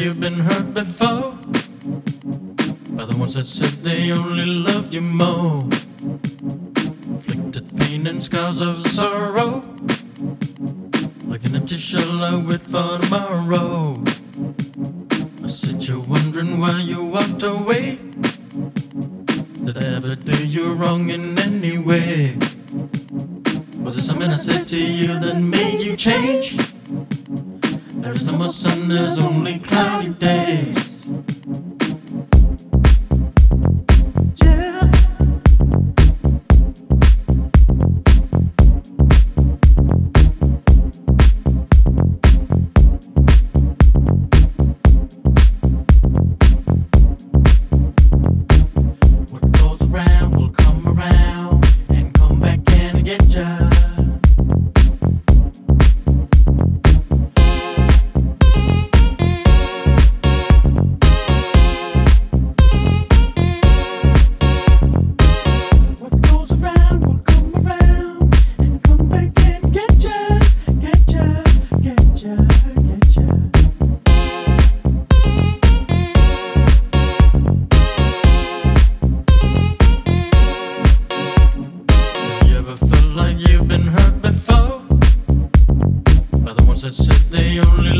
you've been hurt before by the ones that said they only loved you more. Inflicted pain and scars of sorrow, like an empty shell I wait for tomorrow. I said you're wondering why you walked away. Did I ever do you wrong in any way? Was it something I said to you that made you change? There is no more sun, there's only cloudy days. You've been hurt before by the ones that said they only